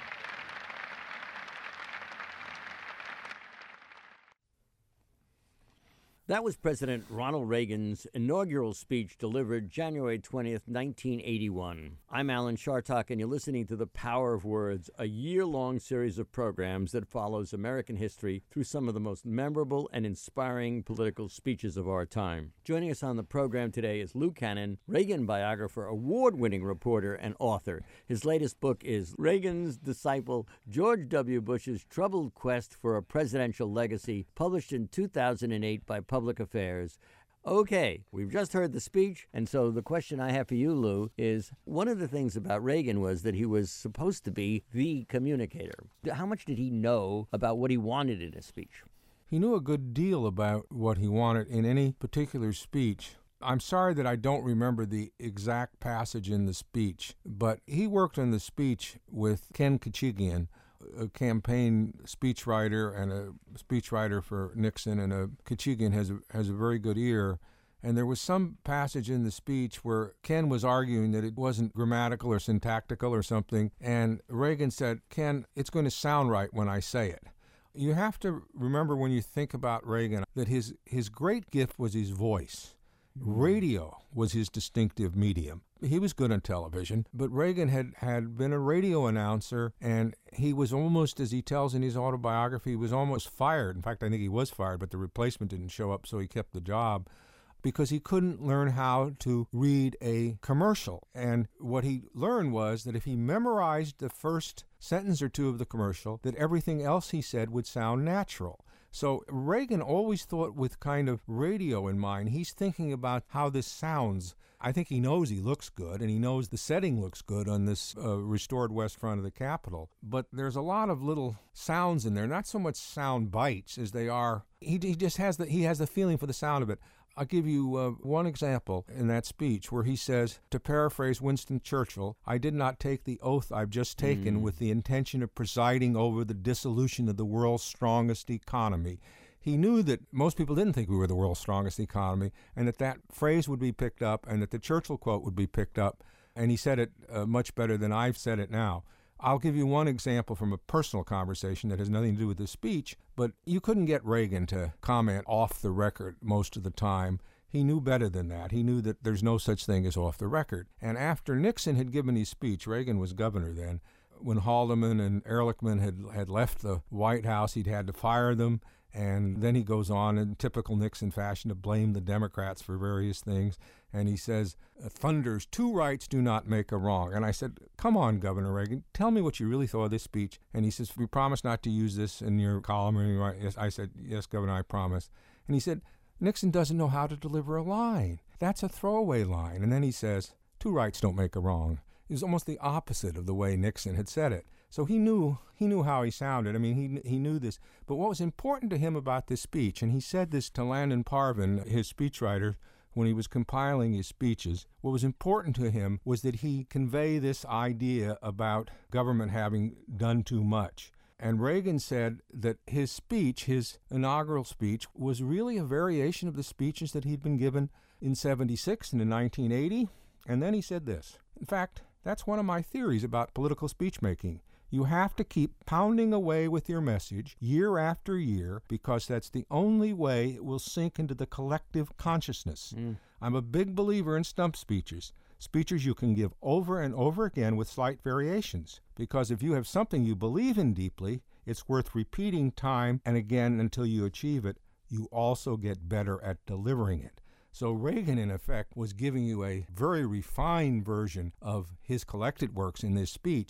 That was President Ronald Reagan's inaugural speech delivered January twentieth, nineteen eighty-one. I'm Alan Chartock, and you're listening to The Power of Words, a year-long series of programs that follows American history through some of the most memorable and inspiring political speeches of our time. Joining us on the program today is Lou Cannon, Reagan biographer, award-winning reporter, and author. His latest book is Reagan's Disciple, George W. Bush's Troubled Quest for a Presidential Legacy, published in two thousand eight by Public Affairs. Okay, we've just heard the speech, and so the question I have for you, Lou, is one of the things about Reagan was that he was supposed to be the communicator. How much did he know about what he wanted in a speech? He knew a good deal about what he wanted in any particular speech. I'm sorry that I don't remember the exact passage in the speech, but he worked on the speech with Ken Khachigian, a campaign speechwriter and a speechwriter for Nixon, and a Khachigian has a, has a very good ear. And there was some passage in the speech where Ken was arguing that it wasn't grammatical or syntactical or something, and Reagan said, "Ken, it's going to sound right when I say it." You have to remember when you think about Reagan that his, his great gift was his voice. Radio was his distinctive medium. He was good on television, but Reagan had, had been a radio announcer, and he was almost, as he tells in his autobiography, he was almost fired. In fact, I think he was fired, but the replacement didn't show up, so he kept the job because he couldn't learn how to read a commercial. And what he learned was that if he memorized the first sentence or two of the commercial, that everything else he said would sound natural. So Reagan always thought with kind of radio in mind. He's thinking about how this sounds. I think he knows he looks good, and he knows the setting looks good on this uh, restored west front of the Capitol. But there's a lot of little sounds in there, not so much sound bites as they are. He, he just has the he has the feeling for the sound of it. I'll give you uh, one example in that speech where he says, to paraphrase Winston Churchill, "I did not take the oath I've just taken mm. with the intention of presiding over the dissolution of the world's strongest economy." He knew that most people didn't think we were the world's strongest economy, and that that phrase would be picked up, and that the Churchill quote would be picked up, and he said it uh, much better than I've said it now. I'll give you one example from a personal conversation that has nothing to do with the speech, but you couldn't get Reagan to comment off the record most of the time. He knew better than that. He knew that there's no such thing as off the record. And after Nixon had given his speech, Reagan was governor then, when Haldeman and Ehrlichman had, had left the White House, he'd had to fire them. And then he goes on in typical Nixon fashion to blame the Democrats for various things. And he says, thunders, "Two rights do not make a wrong." And I said, "Come on, Governor Reagan, tell me what you really thought of this speech." And he says, "We promise not to use this in your column." Or your, yes, I said, "Yes, Governor, I promise." And he said, "Nixon doesn't know how to deliver a line. That's a throwaway line." And then he says, "Two rights don't make a wrong." It was almost the opposite of the way Nixon had said it. So he knew he knew how he sounded. I mean, he he knew this. But what was important to him about this speech, and he said this to Landon Parvin, his speechwriter, when he was compiling his speeches, what was important to him was that he convey this idea about government having done too much. And Reagan said that his speech, his inaugural speech, was really a variation of the speeches that he'd been given in seventy-six and in nineteen eighty. And then he said this. In fact, that's one of my theories about political speech making. You have to keep pounding away with your message year after year, because that's the only way it will sink into the collective consciousness. Mm. I'm a big believer in stump speeches, speeches you can give over and over again with slight variations, because if you have something you believe in deeply, it's worth repeating time and again until you achieve it. You also get better at delivering it. So Reagan, in effect, was giving you a very refined version of his collected works in this speech.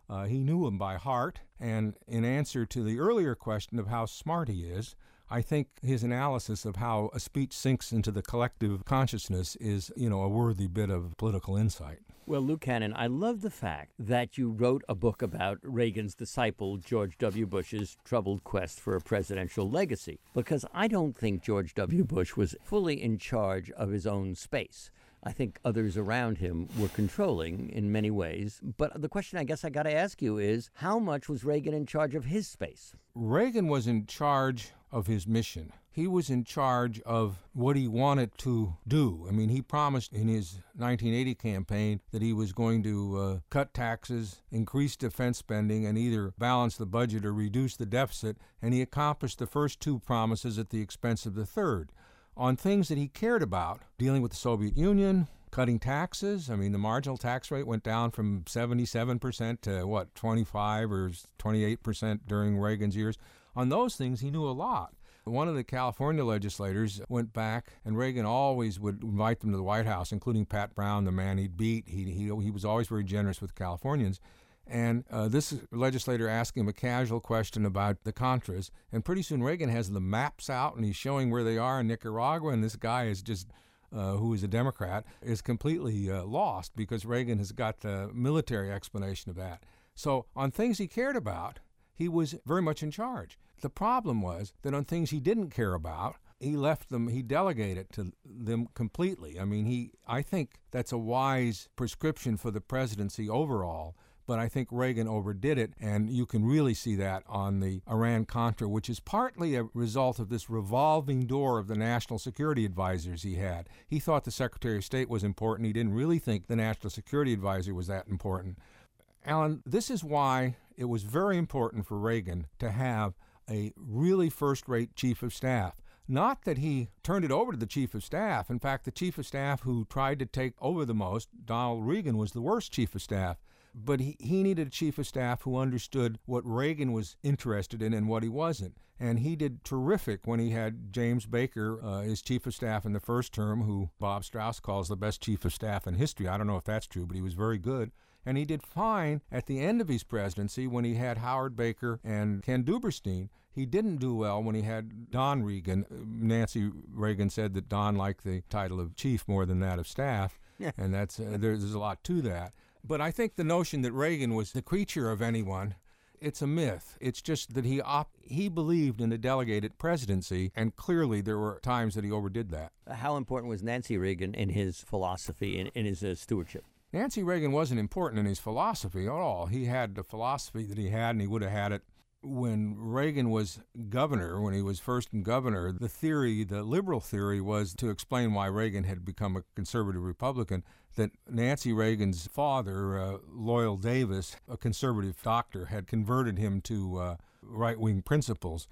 Uh, he knew him by heart, and in answer to the earlier question of how smart he is, I think his analysis of how a speech sinks into the collective consciousness is, you know, a worthy bit of political insight. Well, Luke Cannon, I love the fact that you wrote a book about Reagan's disciple, George W. Bush's troubled quest for a presidential legacy, because I don't think George W. Bush was fully in charge of his own space. I think others around him were controlling in many ways. But the question I guess I got to ask you is, how much was Reagan in charge of his space? Reagan was in charge of his mission. He was in charge of what he wanted to do. I mean, he promised in his nineteen eighty campaign that he was going to uh, cut taxes, increase defense spending, and either balance the budget or reduce the deficit, and he accomplished the first two promises at the expense of the third. On things that he cared about, dealing with the Soviet Union, cutting taxes. I mean, the marginal tax rate went down from seventy-seven percent to, what, twenty-five or twenty-eight percent during Reagan's years. On those things, he knew a lot. One of the California legislators went back, and Reagan always would invite them to the White House, including Pat Brown, the man he'd beat. He, he, he was always very generous with Californians. And uh, this legislator asked him a casual question about the Contras, and pretty soon Reagan has the maps out, and he's showing where they are in Nicaragua, and this guy is just, uh, who is a Democrat, is completely uh, lost because Reagan has got the military explanation of that. So on things he cared about, he was very much in charge. The problem was that on things he didn't care about, he left them, he delegated to them completely. I mean, he, I think that's a wise prescription for the presidency overall. But I think Reagan overdid it, and you can really see that on the Iran-Contra, which is partly a result of this revolving door of the national security advisors he had. He thought the Secretary of State was important. He didn't really think the national security advisor was that important. Alan, this is why it was very important for Reagan to have a really first-rate chief of staff. Not that he turned it over to the chief of staff. In fact, the chief of staff who tried to take over the most, Donald Regan, was the worst chief of staff. But he, he needed a chief of staff who understood what Reagan was interested in and what he wasn't. And he did terrific when he had James Baker, uh, his chief of staff in the first term, who Bob Strauss calls the best chief of staff in history. I don't know if that's true, but he was very good. And he did fine at the end of his presidency when he had Howard Baker and Ken Duberstein. He didn't do well when he had Don Regan. Nancy Reagan said that Don liked the title of chief more than that of staff, yeah. and that's uh, there's, there's a lot to that. But I think the notion that Reagan was the creature of anyone, it's a myth. It's just that he op- he believed in a delegated presidency, and clearly there were times that he overdid that. How important was Nancy Reagan in his philosophy, in, in his uh, stewardship? Nancy Reagan wasn't important in his philosophy at all. He had the philosophy that he had, and he would have had it. When Reagan was governor, when he was first in governor, the theory, the liberal theory, was to explain why Reagan had become a conservative Republican, that Nancy Reagan's father, uh, Loyal Davis, a conservative doctor, had converted him to uh, right-wing principles.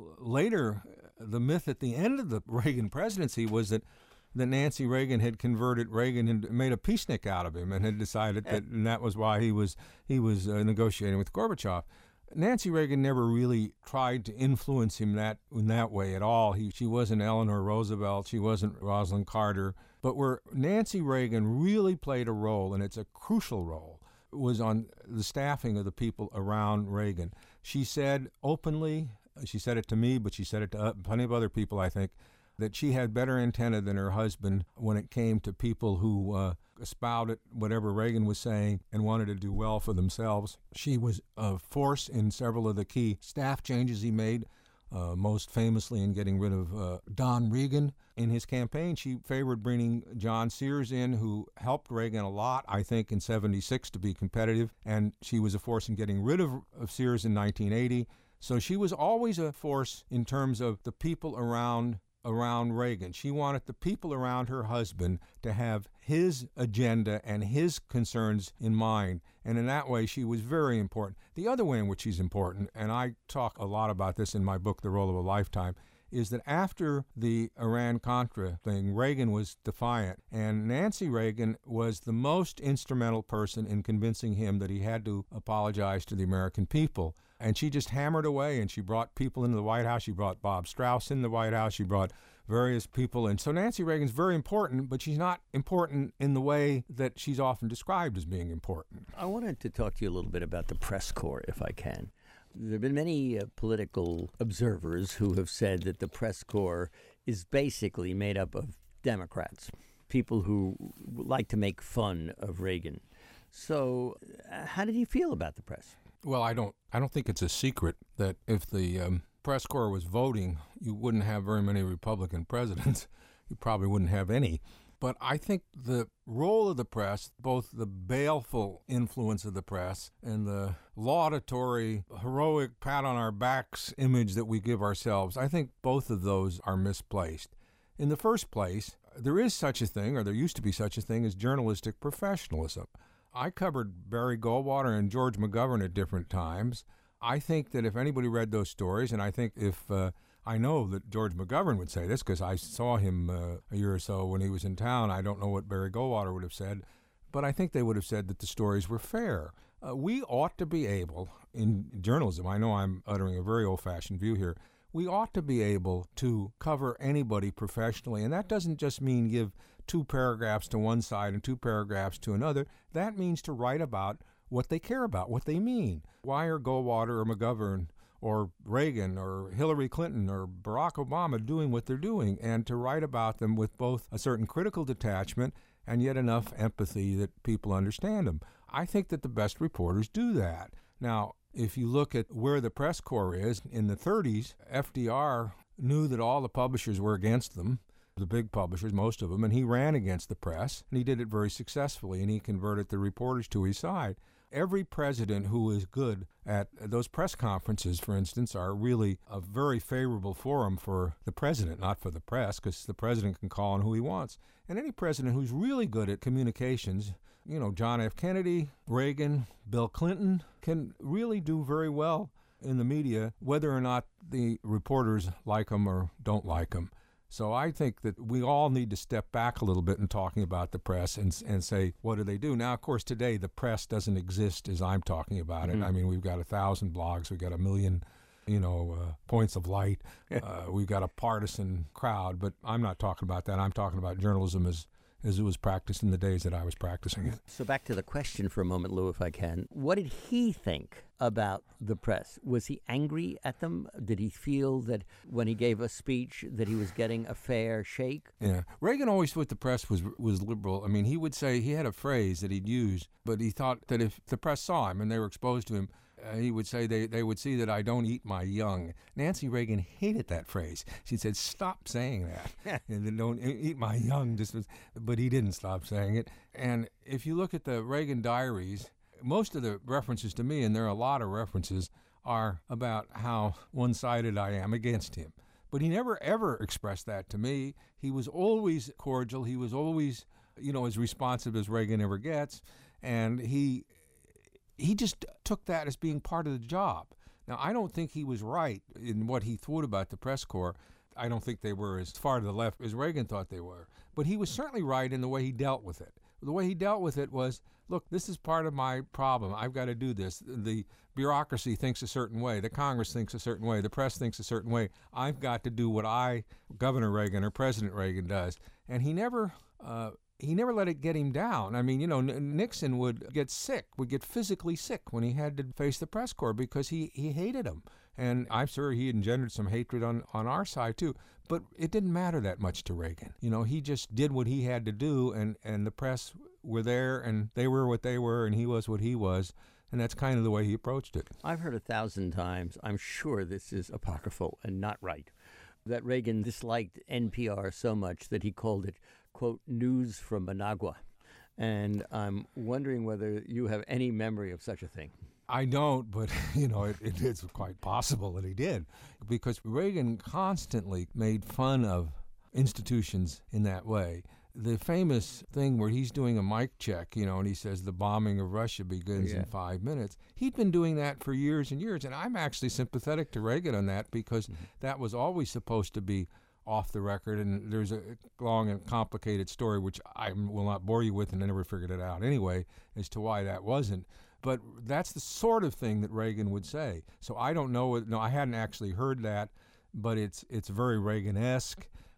Later, the myth at the end of the Reagan presidency was that that Nancy Reagan had converted Reagan and made a peacenik out of him, and had decided that and that was why he was he was uh, negotiating with Gorbachev. Nancy Reagan never really tried to influence him that in that way at all. He, she wasn't Eleanor Roosevelt. She wasn't Rosalind Carter. But where Nancy Reagan really played a role, and it's a crucial role, was on the staffing of the people around Reagan. She said openly, she said it to me, but she said it to plenty of other people, I think, that she had better antenna than her husband when it came to people who uh, espoused whatever Reagan was saying and wanted to do well for themselves. She was a force in several of the key staff changes he made, uh, most famously in getting rid of uh, Don Regan. In his campaign, she favored bringing John Sears in, who helped Reagan a lot, I think, in seventy-six to be competitive, and she was a force in getting rid of, of Sears in nineteen eighty. So she was always a force in terms of the people around around Reagan. She wanted the people around her husband to have his agenda and his concerns in mind, and in that way she was very important. The other way in which she's important, and I talk a lot about this in my book, The Role of a Lifetime, is that after the Iran-Contra thing, Reagan was defiant, and Nancy Reagan was the most instrumental person in convincing him that he had to apologize to the American people. And she just hammered away, and she brought people into the White House. She brought Bob Strauss in the White House. She brought various people. And so Nancy Reagan's very important, but she's not important in the way that she's often described as being important. I wanted to talk to you a little bit about the press corps, if I can. There have been many uh, political observers who have said that the press corps is basically made up of Democrats, people who like to make fun of Reagan. So uh, how did you feel about the press? Well, I don't I don't think it's a secret that if the um, press corps was voting, you wouldn't have very many Republican presidents. You probably wouldn't have any. But I think the role of the press, both the baleful influence of the press and the laudatory, heroic pat on our backs image that we give ourselves, I think both of those are misplaced. In the first place, there is such a thing, or there used to be such a thing, as journalistic professionalism. I covered Barry Goldwater and George McGovern at different times. I think that if anybody read those stories, and I think if uh, I know that George McGovern would say this because I saw him uh, a year or so when he was in town. I don't know what Barry Goldwater would have said, but I think they would have said that the stories were fair. Uh, we ought to be able, in journalism, I know I'm uttering a very old-fashioned view here, we ought to be able to cover anybody professionally, and that doesn't just mean give two paragraphs to one side and two paragraphs to another. That means to write about what they care about, what they mean. Why are Goldwater or McGovern or Reagan or Hillary Clinton or Barack Obama doing what they're doing, and to write about them with both a certain critical detachment and yet enough empathy that people understand them. I think that the best reporters do that. Now, if you look at where the press corps is, in the thirties, F D R knew that all the publishers were against them, the big publishers, most of them, and he ran against the press, and he did it very successfully, and he converted the reporters to his side. Every president who is good at those press conferences, for instance, are really a very favorable forum for the president, not for the press, because the president can call on who he wants. And any president who's really good at communications, you know, John F. Kennedy, Reagan, Bill Clinton, can really do very well in the media, whether or not the reporters like them or don't like them. So I think that we all need to step back a little bit in talking about the press and and say, what do they do? Now, of course, today the press doesn't exist as I'm talking about it. Mm-hmm. I mean, we've got a thousand blogs. We've got a million, you know, uh, points of light. uh, we've got a partisan crowd. But I'm not talking about that. I'm talking about journalism as as it was practiced in the days that I was practicing it. So back to the question for a moment, Lou, if I can. What did he think about the press? Was he angry at them? Did he feel that when he gave a speech that he was getting a fair shake? Yeah. Reagan always thought the press was was liberal. I mean, he would say, he had a phrase that he'd use, but he thought that if the press saw him and they were exposed to him, Uh, he would say they, they would see that I don't eat my young. Nancy Reagan hated that phrase. She said, stop saying that. And then don't eat my young. Just was, but he didn't stop saying it. And if you look at the Reagan diaries, most of the references to me, and there are a lot of references, are about how one-sided I am against him. But he never, ever expressed that to me. He was always cordial. He was always, you know, as responsive as Reagan ever gets. And he... He just took that as being part of the job. Now, I don't think he was right in what he thought about the press corps. I don't think they were as far to the left as Reagan thought they were. But he was certainly right in the way he dealt with it. The way he dealt with it was, look, this is part of my problem. I've got to do this. The bureaucracy thinks a certain way. The Congress thinks a certain way. The press thinks a certain way. I've got to do what I, Governor Reagan or President Reagan does. And he never... Uh, He never let it get him down. I mean, you know, N- Nixon would get sick, would get physically sick when he had to face the press corps because he, he hated them. And I'm sure he engendered some hatred on, on our side, too. But it didn't matter that much to Reagan. You know, he just did what he had to do, and, and the press were there, and they were what they were, and he was what he was. And that's kind of the way he approached it. I've heard a thousand times, I'm sure this is apocryphal and not right, that Reagan disliked N P R so much that he called it, quote, news from Managua. And I'm wondering whether you have any memory of such a thing. I don't, but, you know, it, it, it's quite possible that he did. Because Reagan constantly made fun of institutions in that way. The famous thing where he's doing a mic check, you know, and he says the bombing of Russia begins yeah. in five minutes. He'd been doing that for years and years, and I'm actually sympathetic to Reagan on that because mm-hmm. that was always supposed to be off the record, and there's a long and complicated story, which I will not bore you with, and I never figured it out anyway, as to why that wasn't. But that's the sort of thing that Reagan would say. So I don't know, no, I hadn't actually heard that, but it's it's very Reagan-esque.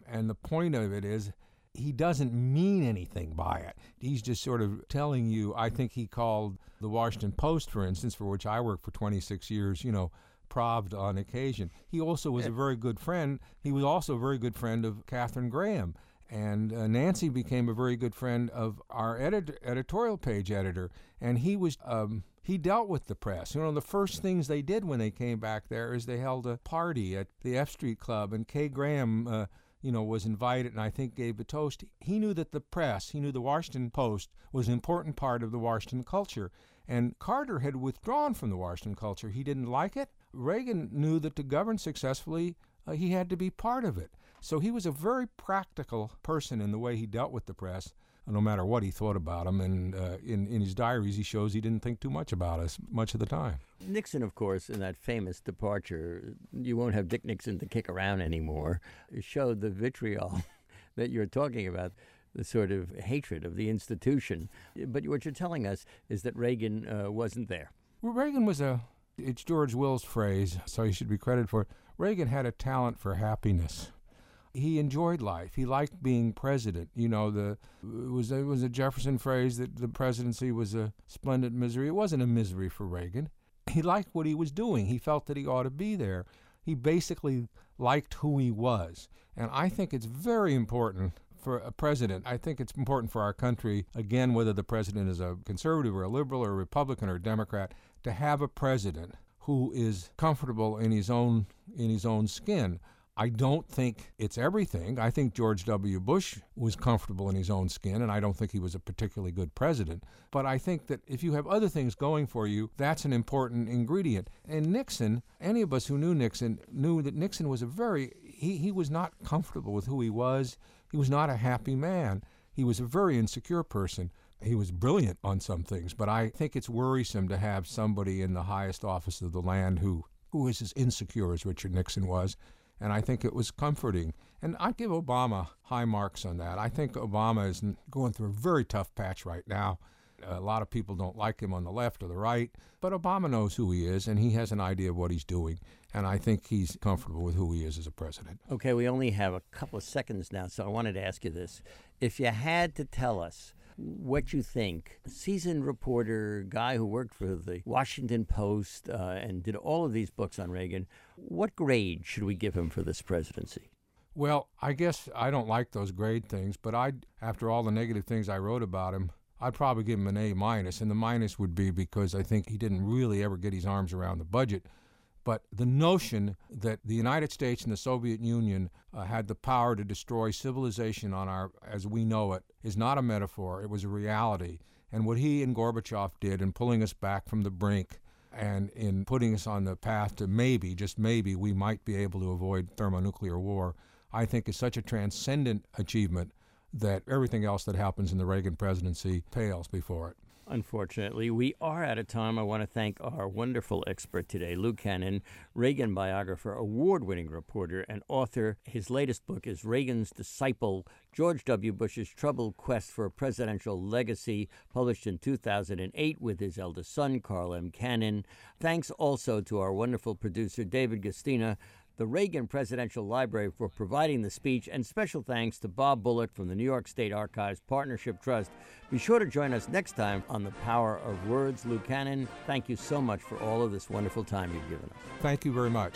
And the point of it is, he doesn't mean anything by it. He's just sort of telling you, I think he called the Washington Post, for instance, for which I worked for twenty-six years, you know, Pravda on occasion. He also was a very good friend. He was also a very good friend of Katharine Graham. And uh, Nancy became a very good friend of our edit- editorial page editor. And he was, um, he dealt with the press. You know, the first things they did when they came back there is they held a party at the F Street Club, and Kay Graham, uh, you know, was invited and I think gave a toast. He knew that the press, he knew the Washington Post was an important part of the Washington culture. And Carter had withdrawn from the Washington culture. He didn't like it. Reagan knew that to govern successfully, uh, he had to be part of it. So he was a very practical person in the way he dealt with the press, no matter what he thought about them. And uh, in, in his diaries, he shows he didn't think too much about us much of the time. Nixon, of course, in that famous departure, you won't have Dick Nixon to kick around anymore, showed the vitriol that you're talking about, the sort of hatred of the institution. But what you're telling us is that Reagan uh, wasn't there. Well, Reagan was a, it's George Will's phrase, so he should be credited for it. Reagan had a talent for happiness. He enjoyed life. He liked being president. You know, the it was it was a Jefferson phrase that the presidency was a splendid misery. It wasn't a misery for Reagan. He liked what he was doing. He felt that he ought to be there. He basically liked who he was. And I think it's very important for a president. I think it's important for our country, again, whether the president is a conservative or a liberal or a Republican or a Democrat, to have a president who is comfortable in his own in his own skin. I don't think it's everything. I think George W. Bush was comfortable in his own skin, and I don't think he was a particularly good president. But I think that if you have other things going for you, that's an important ingredient. And Nixon, any of us who knew Nixon, knew that Nixon was a very, he, he was not comfortable with who he was. He was not a happy man. He was a very insecure person. He was brilliant on some things, but I think it's worrisome to have somebody in the highest office of the land who, who is as insecure as Richard Nixon was. And I think it was comforting. And I give Obama high marks on that. I think Obama is going through a very tough patch right now. A lot of people don't like him on the left or the right, but Obama knows who he is, and he has an idea of what he's doing. And I think he's comfortable with who he is as a president. Okay, we only have a couple of seconds now, so I wanted to ask you this. If you had to tell us what you think, seasoned reporter, guy who worked for the Washington Post uh, and did all of these books on Reagan, what grade should we give him for this presidency? Well, I guess I don't like those grade things, but I, after all the negative things I wrote about him, I'd probably give him an A minus, and the minus would be because I think he didn't really ever get his arms around the budget. But the notion that the United States and the Soviet Union uh, had the power to destroy civilization on our, as we know it, is not a metaphor. It was a reality. And what he and Gorbachev did in pulling us back from the brink and in putting us on the path to maybe, just maybe, we might be able to avoid thermonuclear war, I think is such a transcendent achievement that everything else that happens in the Reagan presidency pales before it. Unfortunately, we are out of time. I want to thank our wonderful expert today, Lou Cannon, Reagan biographer, award-winning reporter, and author. His latest book is Reagan's Disciple, George W. Bush's Troubled Quest for a Presidential Legacy, published in two thousand eight with his eldest son, Carl M. Cannon. Thanks also to our wonderful producer, David Gastina, the Reagan Presidential Library, for providing the speech, and special thanks to Bob Bullock from the New York State Archives Partnership Trust. Be sure to join us next time on The Power of Words. Lou Cannon, thank you so much for all of this wonderful time you've given us. Thank you very much.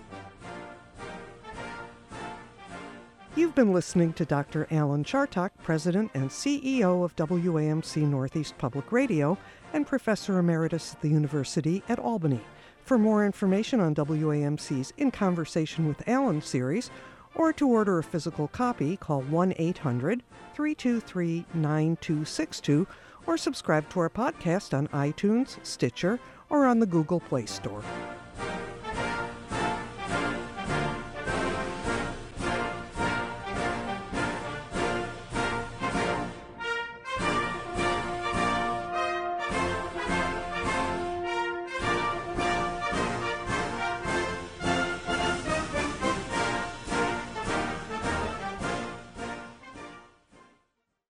You've been listening to Doctor Alan Chartock, President and C E O of W A M C Northeast Public Radio and Professor Emeritus at the University at Albany. For more information on W A M C's In Conversation with Alan series, or to order a physical copy, call one eight hundred, three two three, nine two six two, or subscribe to our podcast on iTunes, Stitcher, or on the Google Play Store.